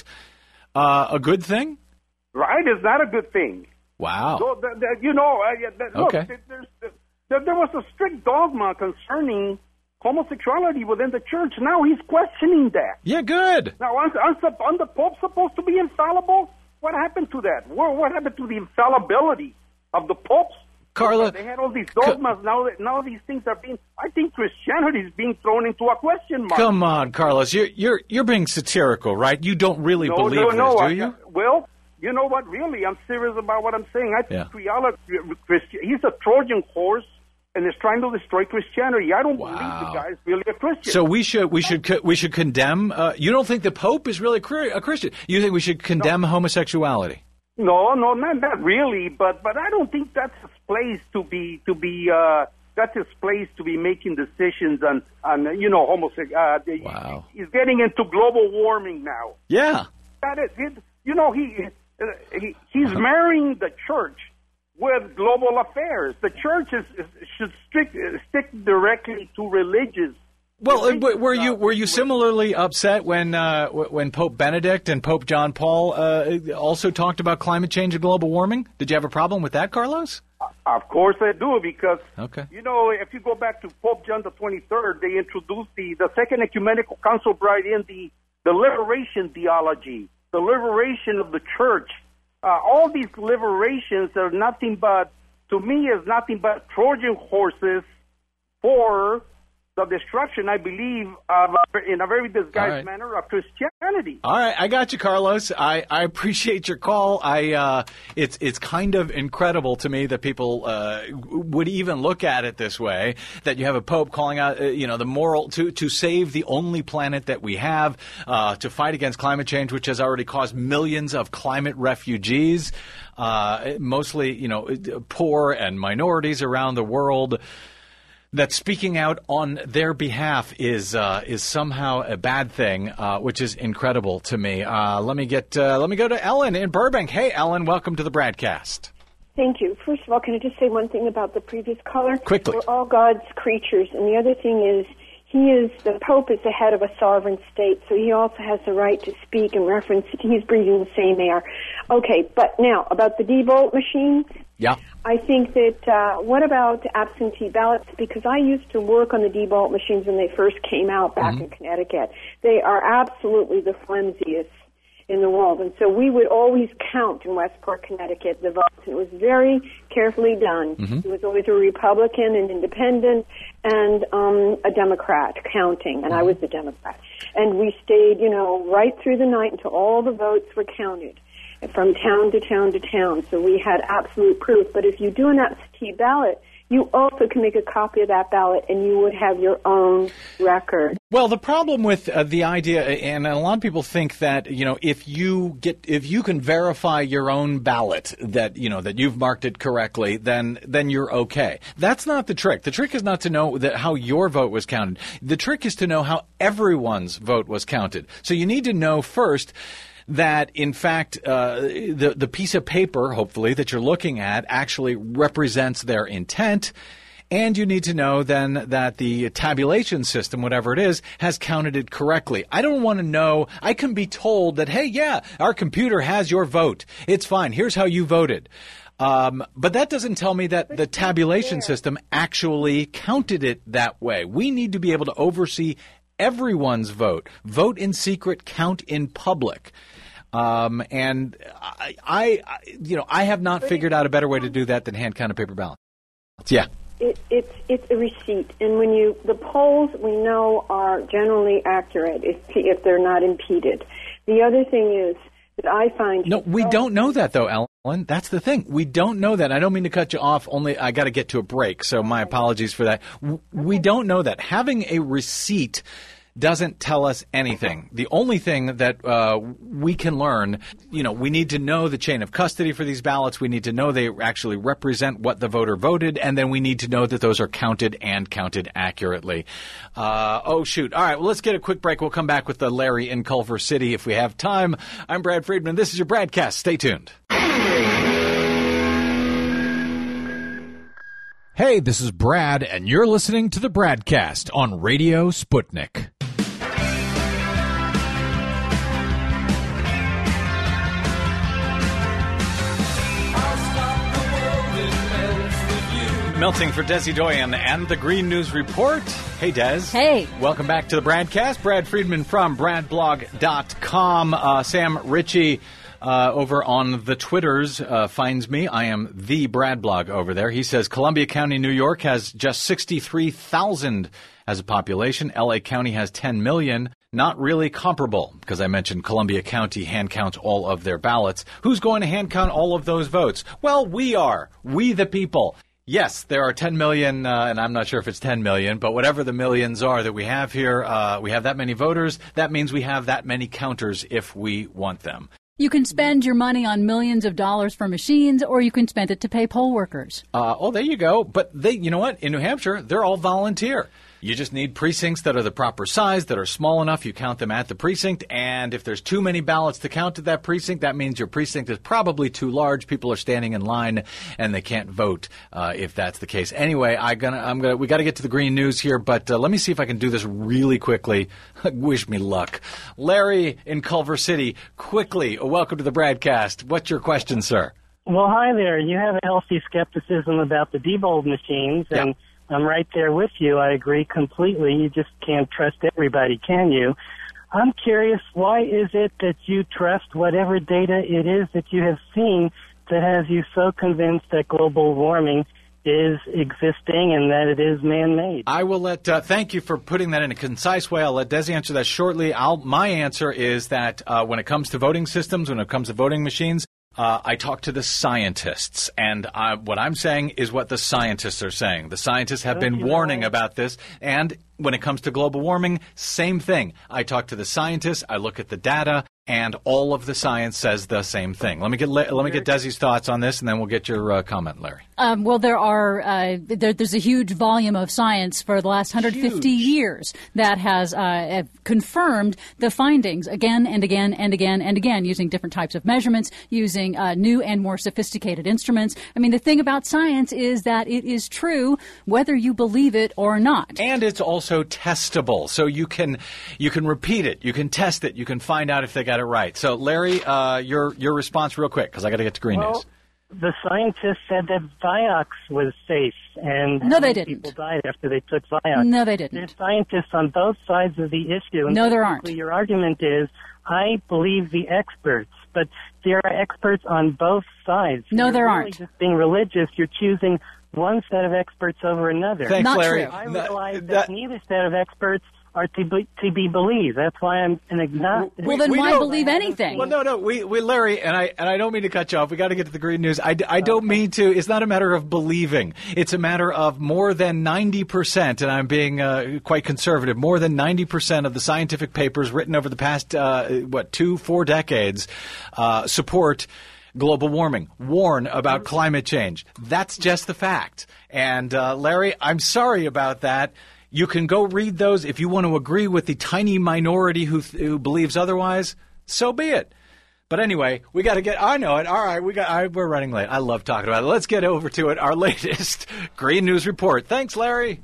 uh, a good thing? Right, is not a good thing. Wow. So, th- th- you know, uh, yeah, th- look, Okay. th- there's, there, there was a strict dogma concerning homosexuality within the church. Now he's questioning that. Yeah, good. Now, aren't, aren't, the, aren't the Pope supposed to be infallible? What happened to that? What, what happened to the infallibility of the popes? Carla, They had all these dogmas. Now, that, now these things are being. I think Christianity is being thrown into a question mark. come on, Carlos. You're you're you're being satirical, right? You don't really no, believe no, this, no. do I- you? well, you know what? Really, I'm serious about what I'm saying. I think Yeah. Criala, Christi- he's a Trojan horse and is trying to destroy Christianity. I don't Wow. believe the guy is really a Christian. So we should we should co- we should condemn. Uh, you don't think the Pope is really cri- a Christian? You think we should condemn homosexuality? No, no, not not really. But but I don't think that's his place to be to be. Uh, that's his place to be making decisions on on you know homosexuality. Uh, Wow. He's getting into global warming now. Yeah. That is, it, you know, he, uh, he he's marrying the church with global affairs. The church is, is should stick stick directly to religious. Well, uh, religious, w- were you uh, were you similarly upset when uh, w- when Pope Benedict and Pope John Paul uh, also talked about climate change and global warming? Did you have a problem with that, Carlos? Of course I do, because Okay. you know, if you go back to Pope John the twenty-third, they introduced the the Second Ecumenical Council brought in the the liberation theology, the liberation of the church. Uh, all these liberations are nothing but, to me, is nothing but Trojan horses for the destruction, I believe, of, in a very disguised right. manner, of Christianity. All right, I got you, Carlos. I, I appreciate your call. I uh, it's it's kind of incredible to me that people uh, would even look at it this way. That you have a pope calling out, uh, you know, the moral to to save the only planet that we have, uh, to fight against climate change, which has already caused millions of climate refugees, uh, mostly, you know, poor and minorities around the world. That speaking out on their behalf is uh, is somehow a bad thing, uh, which is incredible to me. Uh, let me get uh, let me go to Ellen in Burbank. Hey, Ellen, welcome to the Bradcast. Thank you. First of all, can I just say one thing about the previous caller? Quickly. We're all God's creatures, and the other thing is he is the Pope is the head of a sovereign state, so he also has the right to speak and reference. He's breathing the same air. Okay, but now about the D-Bolt machine. Yeah. I think that, uh, what about absentee ballots? Because I used to work on the D-Bolt machines when they first came out back mm-hmm. in Connecticut. They are absolutely the flimsiest in the world. And so we would always count in Westport, Connecticut, the votes. And it was very carefully done. Mm-hmm. It was always a Republican, an independent, and um, a Democrat counting. And mm-hmm. I was the Democrat. And we stayed, you know, right through the night until all the votes were counted, from town to town to town. So we had absolute proof. But if you do an absentee ballot, you also can make a copy of that ballot, and you would have your own record. Well, the problem with uh, the idea, and a lot of people think that, you know, if you get, if you can verify your own ballot that, you know, that you've marked it correctly, then then you're okay. That's not the trick. The trick is not to know that how your vote was counted. The trick is to know how everyone's vote was counted. So you need to know first that, in fact, uh, the the piece of paper, hopefully, that you're looking at actually represents their intent. And you need to know then that the tabulation system, whatever it is, has counted it correctly. I don't want to know. I can be told that, hey, yeah, our computer has your vote. It's fine. Here's how you voted. Um, but that doesn't tell me that the tabulation system actually counted it that way. We need to be able to oversee everyone's vote. Vote in secret, count in public. Um, and I, I, you know, I have not figured out a better way to do that than hand counted paper ballots. Yeah. It, it's it's a receipt, and when you the polls we know are generally accurate if if they're not impeded. The other thing is that I find no, we don't know that though, Ellen. That's the thing. We don't know that. I don't mean to cut you off. Only I got to get to a break, so my apologies for that. We don't know that. Having a receipt doesn't tell us anything. The only thing that uh, we can learn, you know, we need to know the chain of custody for these ballots. We need to know they actually represent what the voter voted, and then we need to know that those are counted and counted accurately. Uh, oh, shoot. All right, well, let's get a quick break. We'll come back with the Larry in Culver City if we have time. I'm Brad Friedman. This is your Bradcast. Stay tuned. Hey, this is Brad, and you're listening to the Bradcast on Radio Sputnik. Melting for Desi Doyen and the Green News Report. Hey, Des. Hey. Welcome back to the Bradcast. Brad Friedman from brad blog dot com. Uh, Sam Ritchie uh, over on the Twitters uh, finds me. I am the Bradblog over there. He says Columbia County, New York has just sixty-three thousand as a population. L A County has ten million. Not really comparable, because I mentioned Columbia County hand counts all of their ballots. Who's going to hand count all of those votes? Well, we are. We the people. Yes, there are ten million, uh, and I'm not sure if it's ten million, but whatever the millions are that we have here, uh, we have that many voters. That means we have that many counters if we want them. You can spend your money on millions of dollars for machines, or you can spend it to pay poll workers. Uh, oh, there you go. But they, you know what? In New Hampshire, they're all volunteer. You just need precincts that are the proper size, that are small enough. You count them at the precinct. And if there's too many ballots to count at that precinct, that means your precinct is probably too large. People are standing in line and they can't vote uh, if that's the case. Anyway, I gonna, I'm gonna, we got to get to the green news here, but uh, let me see if I can do this really quickly. Wish me luck. Larry in Culver City, quickly, welcome to the Bradcast. What's your question, sir? Well, hi there. You have a healthy skepticism about the D-Bolt machines, and yep. I'm right there with you. I agree completely. You just can't trust everybody, can you? I'm curious, why is it that you trust whatever data it is that you have seen that has you so convinced that global warming is existing and that it is man-made. I will let, uh, thank you for putting that in a concise way. I'll let Desi answer that shortly. I'll, my answer is that uh, when it comes to voting systems, when it comes to voting machines, uh, I talk to the scientists. And uh, what I'm saying is what the scientists are saying. The scientists have been warning about this. And when it comes to global warming, same thing. I talk to the scientists, I look at the data, and all of the science says the same thing. Let me get let me get Desi's thoughts on this, and then we'll get your uh, comment, Larry. Um, well, there are uh, there, there's a huge volume of science for the last one hundred fifty huge. years that has uh, confirmed the findings again and again and again and again, using different types of measurements, using uh, new and more sophisticated instruments. I mean, the thing about science is that it is true whether you believe it or not, and it's also testable. So you can you can repeat it, you can test it, you can find out if they got it right. So, Larry, uh, your your response real quick, because I got to get to Green well, News. The scientists said that Vioxx was safe, and no, they didn't. People died after they took Vioxx. No, they didn't. There's scientists on both sides of the issue. And no, there aren't. Your argument is, I believe the experts, but there are experts on both sides. No, You're there really aren't. Just being religious, you're choosing one set of experts over another. Thanks, Not Larry. True. I that, realize that, that neither set of experts are to be, to be believed. That's why I'm an agnostic. Well, then we why don't- believe anything? Well, no, no, we, we, Larry, and I, and I don't mean to cut you off. We got to get to the Green News. I, I don't mean to. It's not a matter of believing. It's a matter of more than ninety percent, and I'm being uh, quite conservative. More than ninety percent of the scientific papers written over the past uh, what two, four decades uh, support global warming, warn about climate change. That's just the fact. And uh, Larry, I'm sorry about that. You can go read those if you want to agree with the tiny minority who who believes otherwise. So be it. But anyway, we got to get. I know it. All right, we got. I, we're running late. I love talking about it. Let's get over to it. Our latest Green News report. Thanks, Larry.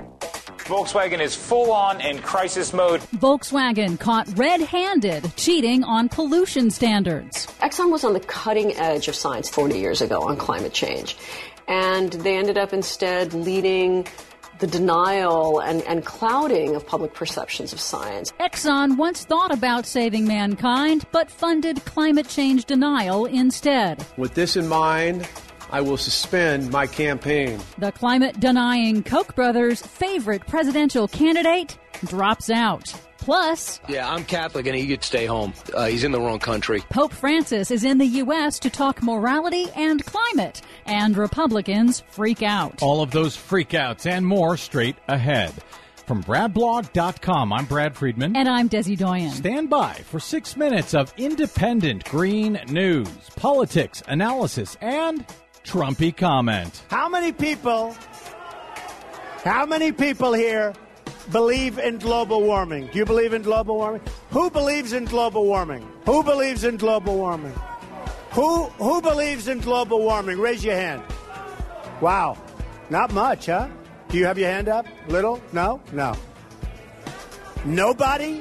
Volkswagen is full on in crisis mode. Volkswagen caught red-handed cheating on pollution standards. Exxon was on the cutting edge of science forty years ago on climate change, and they ended up instead leading the denial and, and clouding of public perceptions of science. Exxon once thought about saving mankind, but funded climate change denial instead. With this in mind, I will suspend my campaign. The climate-denying Koch brothers' favorite presidential candidate drops out. Plus, yeah, I'm Catholic and he could stay home. Uh, he's in the wrong country. Pope Francis is in the U S to talk morality and climate, and Republicans freak out. All of those freakouts and more straight ahead. From brad blog dot com, I'm Brad Friedman. And I'm Desi Doyen. Stand by for six minutes of independent green news, politics, analysis, and Trumpy comment. How many people, how many people here believe in global warming? Do you believe in global warming? Who believes in global warming? Who believes in global warming? Who who believes in global warming? Raise your hand. Wow. Not much, huh? Do you have your hand up? Little? No? No. Nobody?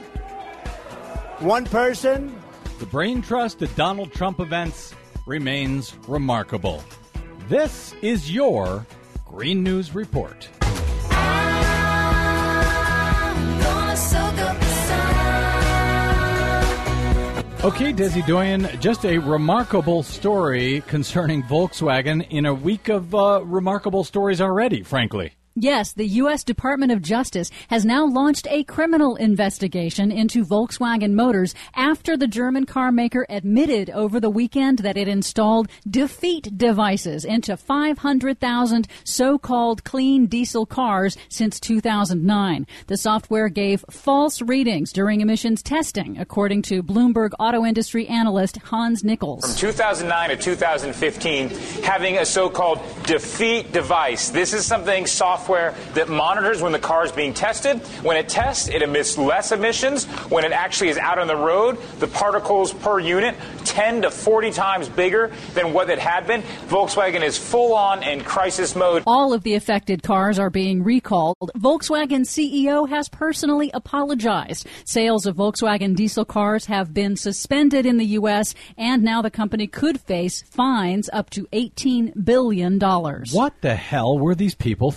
One person? The brain trust at Donald Trump events remains remarkable. This is your Green News Report. Okay, Desi Doyen, just a remarkable story concerning Volkswagen in a week of uh, remarkable stories already, frankly. Yes, the U S Department of Justice has now launched a criminal investigation into Volkswagen Motors after the German car maker admitted over the weekend that it installed defeat devices into five hundred thousand so-called clean diesel cars since two thousand nine. The software gave false readings during emissions testing, according to Bloomberg auto industry analyst Hans Nichols. From two thousand nine to two thousand fifteen, having a so-called defeat device. This is something software that monitors when the car is being tested. When it tests, it emits less emissions. When it actually is out on the road, the particles per unit ten to forty times bigger than what it had been. Volkswagen is full on in crisis mode. All of the affected cars are being recalled. Volkswagen C E O has personally apologized. Sales of Volkswagen diesel cars have been suspended in the U S, and now the company could face fines up to eighteen billion dollars. What the hell were these people thinking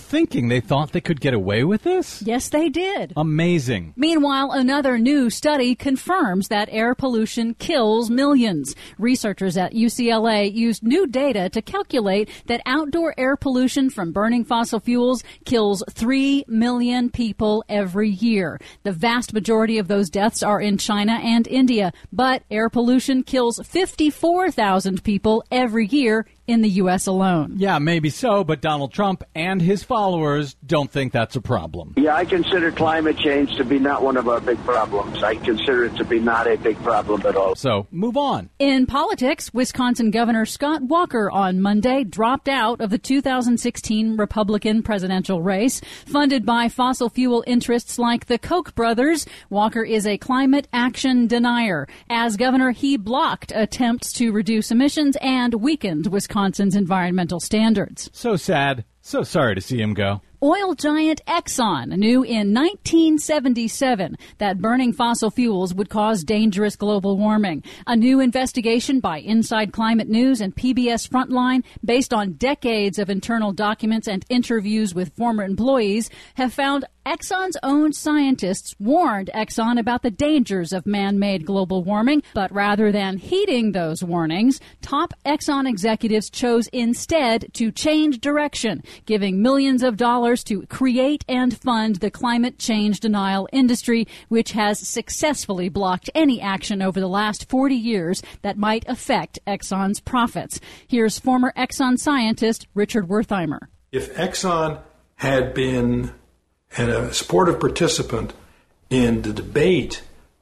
thinking they thought they could get away with this? Yes, they did. Amazing. Meanwhile, another new study confirms that air pollution kills millions. Researchers at U C L A used new data to calculate that outdoor air pollution from burning fossil fuels kills three million people every year. The vast majority of those deaths are in China and India, but air pollution kills fifty-four thousand people every year in the U S alone. Yeah, maybe so, but Donald Trump and his followers don't think that's a problem. Yeah, I consider climate change to be not one of our big problems. I consider it to be not a big problem at all. So, move on. In politics, Wisconsin Governor Scott Walker on Monday dropped out of the two thousand sixteen Republican presidential race. Funded by fossil fuel interests like the Koch brothers, Walker is a climate action denier. As governor, he blocked attempts to reduce emissions and weakened Wisconsin. Wisconsin's environmental standards. So sad. So sorry to see him go. Oil giant Exxon knew in nineteen seventy-seven that burning fossil fuels would cause dangerous global warming. A new investigation by Inside Climate News and P B S Frontline, based on decades of internal documents and interviews with former employees, have found Exxon's own scientists warned Exxon about the dangers of man-made global warming, but rather than heeding those warnings, top Exxon executives chose instead to change direction, giving millions of dollars to create and fund the climate change denial industry, which has successfully blocked any action over the last forty years that might affect Exxon's profits. Here's former Exxon scientist Richard Wertheimer. If Exxon had been and a supportive participant in the debate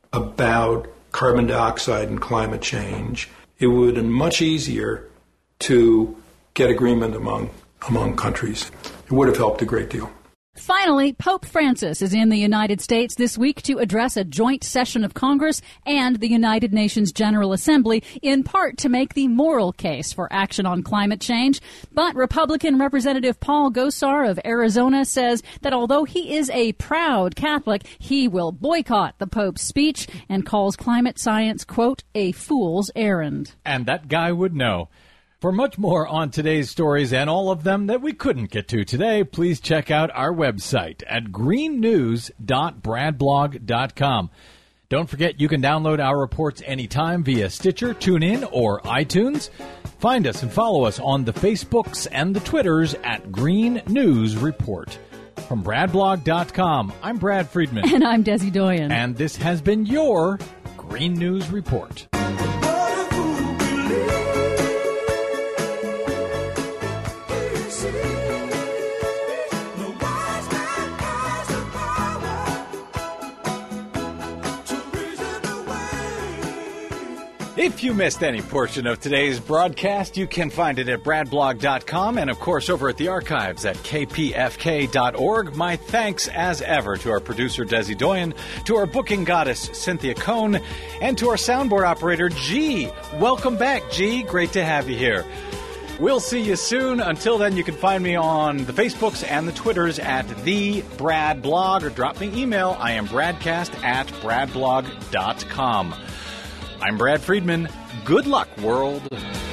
about carbon dioxide and climate change, it would have been much easier to get agreement among among countries. It would have helped a great deal. Finally, Pope Francis is in the United States this week to address a joint session of Congress and the United Nations General Assembly, in part to make the moral case for action on climate change. But Republican Representative Paul Gosar of Arizona says that although he is a proud Catholic, he will boycott the Pope's speech and calls climate science, quote, a fool's errand. And that guy would know. For much more on today's stories and all of them that we couldn't get to today, please check out our website at green news dot brad blog dot com. Don't forget you can download our reports anytime via Stitcher, TuneIn, or iTunes. Find us and follow us on the Facebooks and the Twitters at Green News Report. From brad blog dot com, I'm Brad Friedman. And I'm Desi Doyen. And this has been your Green News Report. If you missed any portion of today's broadcast, you can find it at brad blog dot com and, of course, over at the archives at k p f k dot org. My thanks, as ever, to our producer, Desi Doyen, to our booking goddess, Cynthia Cohn, and to our soundboard operator, G. Welcome back, G. Great to have you here. We'll see you soon. Until then, you can find me on the Facebooks and the Twitters at The Brad Blog, or drop me email. I am bradcast at brad blog dot com. I'm Brad Friedman. Good luck, world.